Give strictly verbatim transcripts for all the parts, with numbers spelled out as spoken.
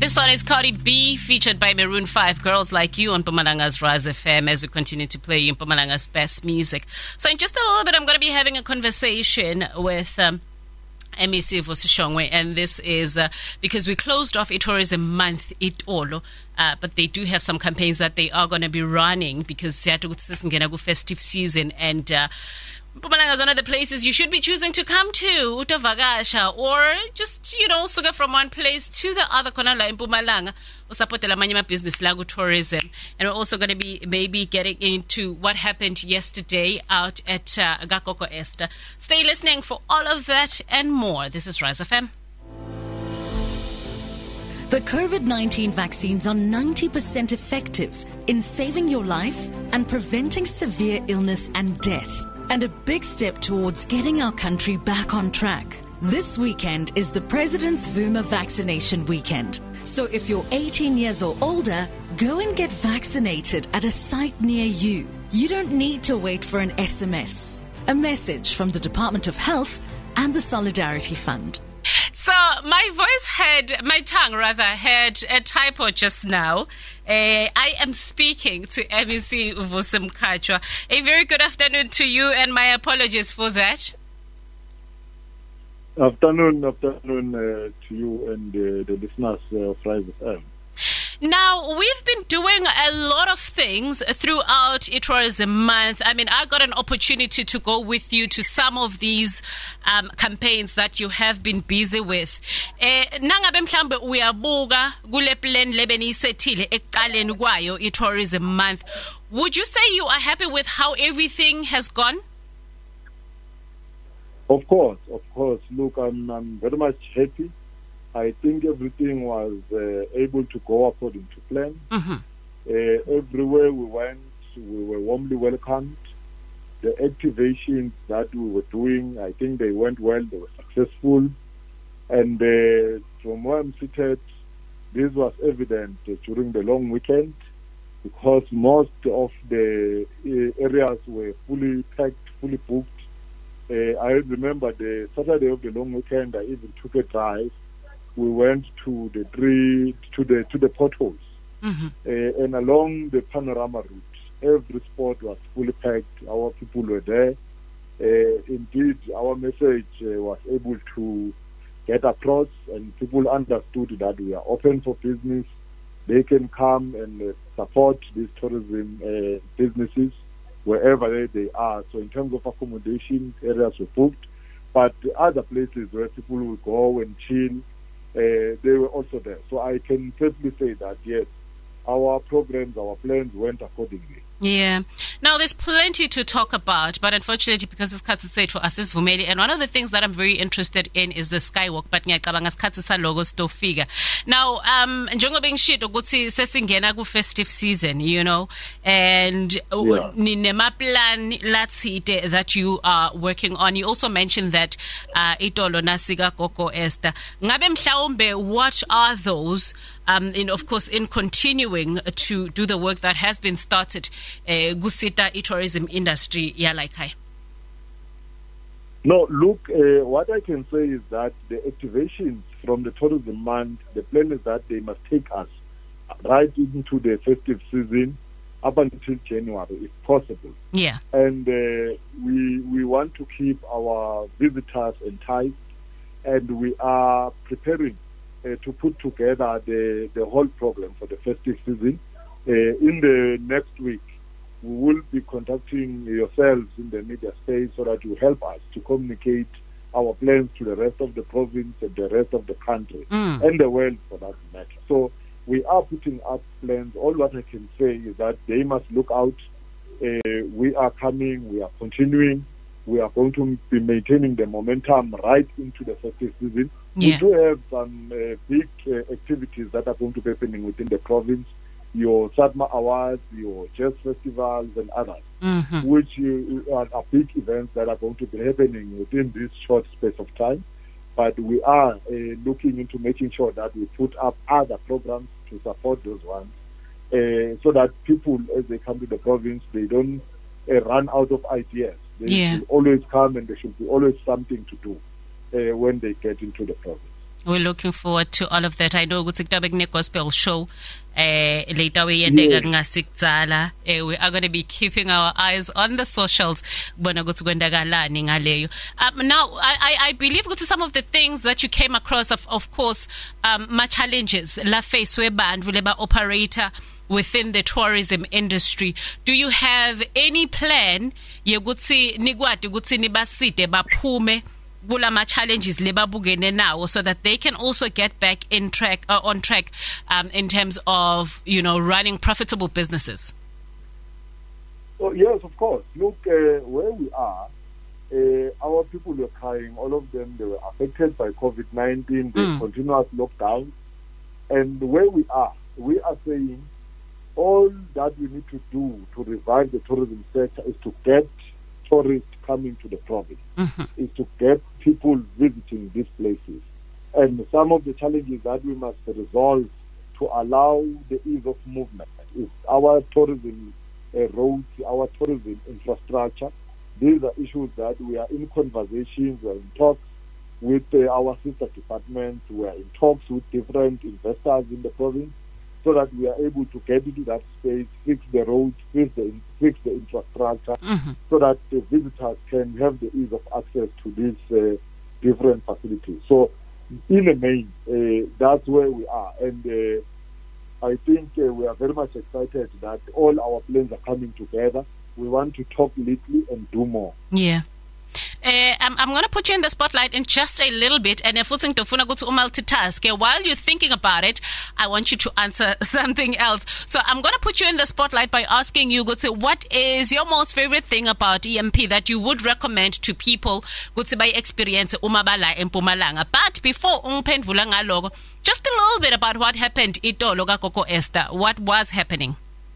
This one is Cardi B, featured by Maroon five, Girls Like You on Mpumalanga's Rise F M, as we continue to play Mpumalanga's best music. So in just a little bit, I'm going to be having a conversation with um, M E C Vosishongwe, and this is uh, because we closed off a tourism month, Itolo, uh, but they do have some campaigns that they are going to be running because it's festive season, and uh, Mpumalanga is one of the places you should be choosing to come to, Utavakasha, or just, you know, suga from one place to the other corner in Mpumalanga, usapotela manyama business lagu tourism. And we're also going to be maybe getting into what happened yesterday out at uh, Gakoko Esther. Stay listening for all of that and more. This is Rise F M. The COVID nineteen vaccines are ninety percent effective in saving your life and preventing severe illness and death, and a big step towards getting our country back on track. This weekend is the President's Vuma Vaccination Weekend. So if you're eighteen years or older, go and get vaccinated at a site near you. You don't need to wait for an S M S. A message from the Department of Health and the Solidarity Fund. So my voice had, my tongue rather, had a typo just now. Uh, I am speaking to M E C Vusimkachwa. A very good afternoon to you, and my apologies for that. Afternoon, afternoon uh, to you and uh, the listeners uh, of Rise F M. Now, we've been doing a lot of things throughout Tourism Month. I mean, I got an opportunity to go with you to some of these um, campaigns that you have been busy with. Nangabe mhlambe uyabuka kule plan lebenisethile ekuqaleni kwayo iTourism Month. Would you say you are happy with how everything has gone? Of course, of course. Look, I'm, I'm very much happy. I think everything was uh, able to go according to plan. Mm-hmm. Uh, everywhere we went, we were warmly welcomed. The activations that we were doing, I think they went well, they were successful. And uh, from where I'm seated, this was evident uh, during the long weekend, because most of the uh, areas were fully packed, fully booked. Uh, I remember the Saturday of the long weekend, I even took a drive. We went to the three to the to the potholes, mm-hmm. uh, and along the panorama route, every spot was fully packed. Our people were there. Uh, indeed, our message uh, was able to get across, and people understood that we are open for business. They can come and uh, support these tourism uh, businesses wherever they, they are. So, in terms of accommodation, areas were booked, but other places where people will go and chill, Uh, they were also there. So I can safely say that, yes, our programs, our plans went accordingly. Yeah. Now, there's plenty to talk about, but unfortunately, because it's Katsi said for us, is Vumeli, and one of the things that I'm very interested in is the Skywalk, but ngiyacabanga Katsi sa logo stofika. Now, um, njengoba ngishito ukuthi sesingena ku festive season, you know, and yeah. ninema plan latsite that you are working on. You also mentioned that uh, Itolo Nasiga Koko Esther. Ngabe mhlawumbe, what are those? Um, in, of course, in continuing to do the work that has been started, uh, Gusita e-tourism industry, yeah, like hi. No, look, uh, what I can say is that the activations from the tourism month, the plan is that they must take us right into the festive season up until January, if possible. Yeah. And uh, we we want to keep our visitors enticed, and we are preparing Uh, to put together the, the whole program for the festive season. Uh, in the next week, we will be contacting yourselves in the media space so that you help us to communicate our plans to the rest of the province and the rest of the country, mm. and the world for that matter. So we are putting up plans. All what I can say is that they must look out. Uh, we are coming, we are continuing. We are going to be maintaining the momentum right into the festive season. Yeah. We do have some uh, big uh, activities that are going to be happening within the province, your Sadma Awards, your jazz festivals, and others, mm-hmm. which uh, are, are big events that are going to be happening within this short space of time. But we are uh, looking into making sure that we put up other programs to support those ones, uh, so that people, as they come to the province, they don't uh, run out of ideas. They yeah. will always come, and there should be always something to do uh, when they get into the province. We're looking forward to all of that. I know ukuthi kutabe kune gospel show eh later we yendeka ngasikuzala. Eh we are going to be keeping our eyes on the socials bona ukuthi kwendakalani ngaleyo. Um, now I, I I believe ukuthi some of the things that you came across of of course um ma challenges la face we bandvu leba operator within the tourism industry. Do you have any plan yekuthi nikwadi ukuthi nibaside baphume kulama challenges lebabukene nawo so that they can also get back in track uh, on track um, in terms of, you know, running profitable businesses? Oh, yes, of course. Look, uh, where we are, uh, our people were crying. All of them, they were affected by COVID nineteen, the mm. continuous lockdown. And where we are, we are saying all that we need to do to revive the tourism sector is to get tourists coming to the province, mm-hmm. is to get people visiting these places. And some of the challenges that we must resolve to allow the ease of movement is our tourism uh, roads, our tourism infrastructure. These are issues that we are in conversations, we are in talks with uh, our sister departments, we are in talks with different investors in the province, so that we are able to get into that space, fix the roads, fix the, fix the infrastructure, mm-hmm. so that the visitors can have the ease of access to these uh, different facilities. So, in the main, uh, that's where we are. And uh, I think uh, we are very much excited that all our plans are coming together. We want to talk little and do more. Yeah. Uh, I'm, I'm going to put you in the spotlight in just a little bit, and if you're multitask, while you're thinking about it, I want you to answer something else. So I'm going to put you in the spotlight by asking you, what is your most favorite thing about E M P that you would recommend to people by experience umabala in Mpumalanga? But before ungiphendvula ngaloko, just a little bit about what happened itolo kaKoko Esther. What was happening?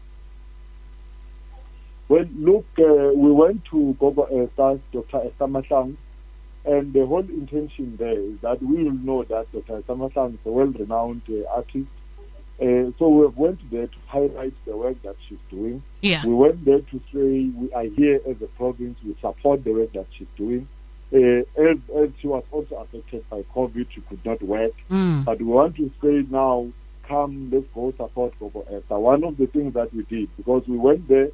Well, look, uh, we went to Gogo Esther, Doctor Esther Mahlangu, and the whole intention there is that we will know that Doctor Esther Mahlangu is a well-renowned uh, artist. Uh, so we went there to highlight the work that she's doing. Yeah. We went there to say we are here as a province, we support the work that she's doing. Uh, as, as she was also affected by COVID, she could not work. Mm. But we want to say now, come, let's go support Gogo Esther. One of the things that we did, because we went there,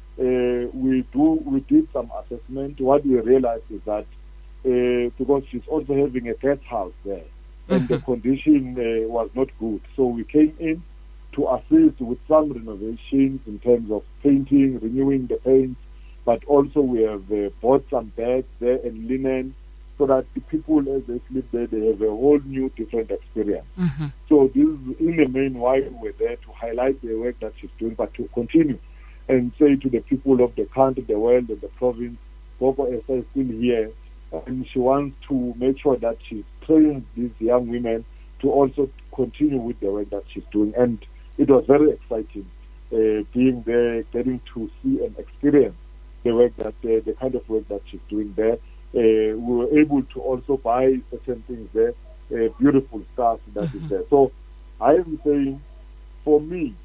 Uh, we do we did some assessment. What we realized is that uh, because she's also having a guest house there, and mm-hmm. the condition uh, was not good, so we came in to assist with some renovations in terms of painting, renewing the paint, but also we have uh, bought some beds there and linen, so that the people as they sleep there, they have a whole new different experience. Mm-hmm. So this is in the main why we're there, to highlight the work that she's doing, but to continue and say to the people of the country, the world, and the province, Gogo Esther is still here, and she wants to make sure that she trains these young women to also continue with the work that she's doing. And it was very exciting uh, being there, getting to see and experience the work that uh, the kind of work that she's doing there. Uh, we were able to also buy certain things there, uh, beautiful stuff that mm-hmm. is there. So I am saying, for me,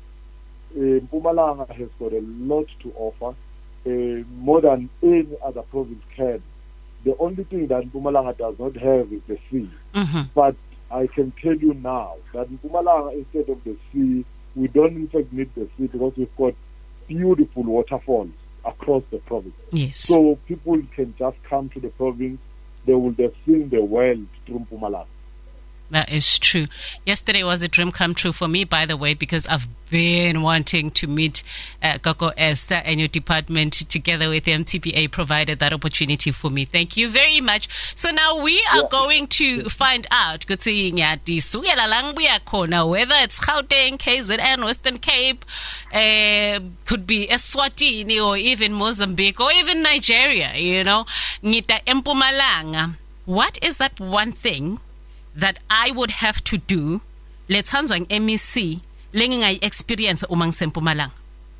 Uh, Mpumalanga has got a lot to offer, uh, more than any other province can. The only thing that Mpumalanga does not have is the sea. Mm-hmm. But I can tell you now that Mpumalanga, instead of the sea, we don't in fact need the sea, because we've got beautiful waterfalls across the province. Yes. So people can just come to the province, they will have seen the world through Mpumalanga. That is true. Yesterday was a dream come true for me, by the way, because I've been wanting to meet uh, Gogo Esther, and your department together with the M T P A provided that opportunity for me. Thank you very much. So now we are yeah. going to find out whether it's Gauteng, K Z N, Western Cape, uh, could be Eswatini, or even Mozambique, or even Nigeria, you know. Ngita Mpumalanga. What is that one thing that I would have to do, let's hands on M E C, learning I experience umang Mpumalanga?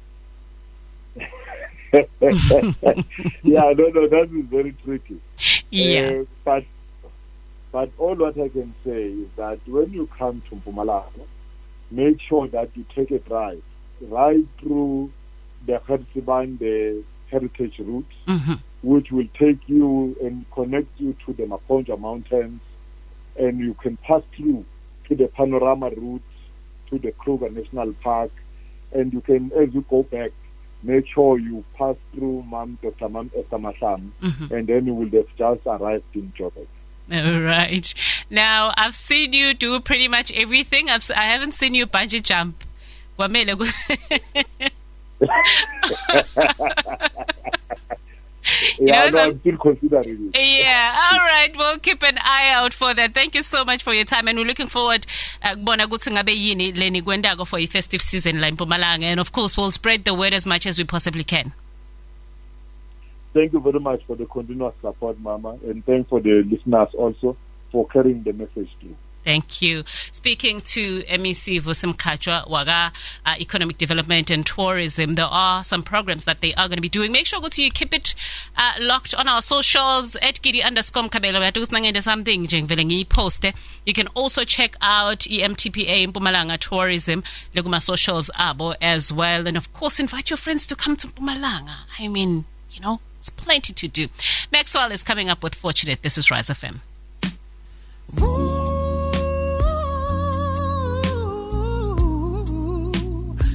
Yeah, no, no, that is very tricky. Yeah. Uh, but but all what I can say is that when you come to Mpumalanga, make sure that you take a drive right through the Herziban, the heritage route, mm-hmm. which will take you and connect you to the Maponja Mountains, and you can pass through to the panorama route, to the Kruger National Park, and you can, as you go back, make sure you pass through Mam Doctor Mam Esther Mahlangu, mm-hmm. and then you will have just arrived in Joburg. All right. Now, I've seen you do pretty much everything. I've, I haven't seen you bungee jump. Yeah, you know, no, I'm still considering it. Yeah, all right. We'll keep an eye out for that. Thank you so much for your time, and we're looking forward uh, for your festive season in Mpumalanga, and of course, we'll spread the word as much as we possibly can. Thank you very much for the continuous support, Mama, and thanks for the listeners also for carrying the message through. Thank you. Speaking to M E C Vusi Mkhatshwa, Waga uh, Economic Development and Tourism, there are some programs that they are going to be doing. Make sure go to you keep it uh, locked on our socials at Gidi underscore Mkhabela. Something post. You can also check out E M T P A Mpumalanga Tourism, Leguma socials abo as well, and of course invite your friends to come to Mpumalanga. I mean, you know, it's plenty to do. Maxwell is coming up with Fortunate. This is Rise F M.